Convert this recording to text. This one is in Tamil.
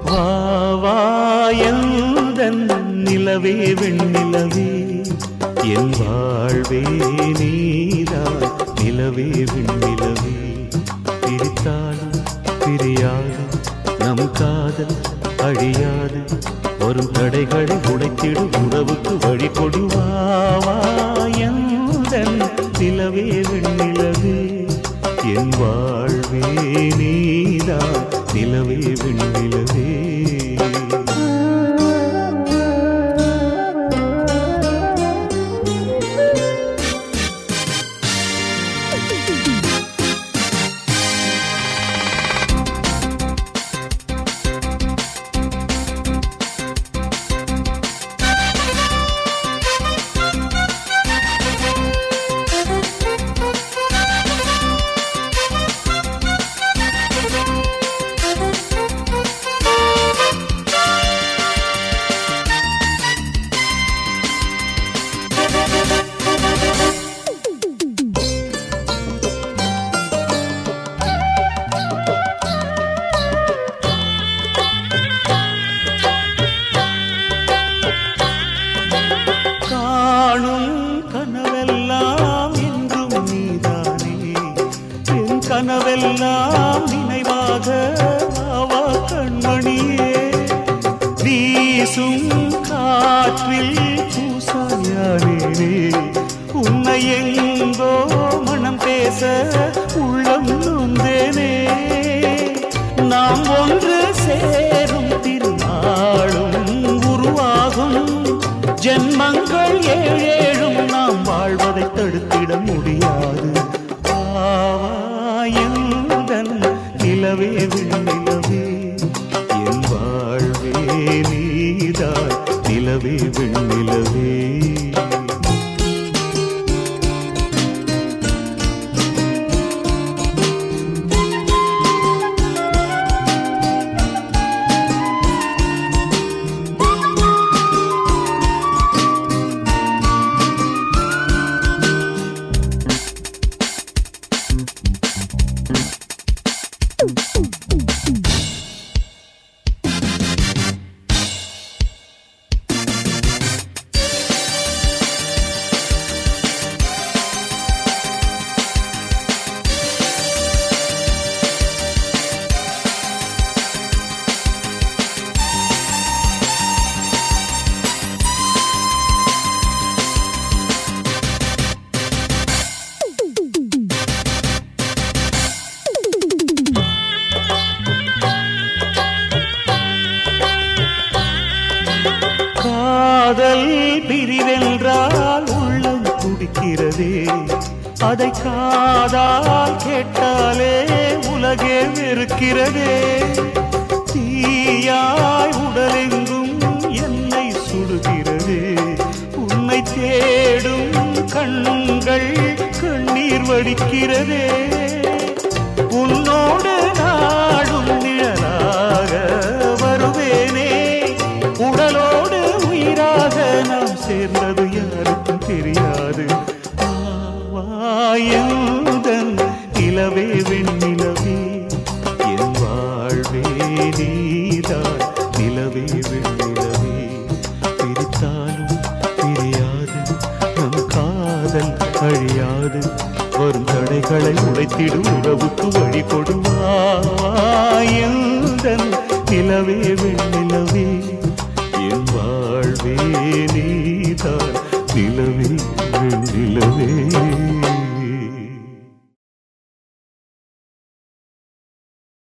வாவாயந்தன் நிலவே வெண்ணிலவே என் வாழ்வே நீதான் நிலவே வெண்ணிலவே பிரித்தாலும் பிரியாது நம் காதல் அழியாது வரும் தடைகளை உடைத்திடும் உறவுக்கு வழி கொடுவாவாயந்தன் நிலவே வெண்ணிலவே என் வாழ்வே நீதான் நிலவே வெண்ணிலவே கனவெல்லாம் நினைவாக அவா கண்மணியே வீசும் காற்றில் பூசாயானே உன்னை எங்கோ மனம் பேச உள்ளம் நொந்தேனே நாம் ஒன்று சேரும் திருநாளும் உருவாகும் ஜென்மங்கள் ஏழேழும் நாம் வாழ்வதை தடுத்திட முடியாது நிலவே வெண்ணிலவே என் வாழ்வே நீதான் நிலவே வெண்ணிலவே காதல் பிரிவென்றால் உள்ளம் துடிக்கிறதே அதை காதால் கேட்டாலே உலகே வெறுக்கிறதே தீயாய் உடலெங்கும் என்னை சுடுகிறதே உன்னை தேடும் கண்கள் கண்ணீர் வடிக்கிறதே உன்னோடு நாடும் நிழலாக வருவேனே உடலோடு உயிராக நாம் சேர்ந்தது யாருக்கும் தெரியாது வாயந்தன் நிலவே வெண்ணிலவே என் வாழ்வே நீதான் நிலவே வெண்ணிலவே பிரித்தாலும் பிரியாது நம் காதல் அழியாது வரும் தடைகளை உடைத்திடும் உறவுக்கு வழி கொடுவாயந்தன் நிலவே வெண்ணிலவே என் வாழ்வே நீ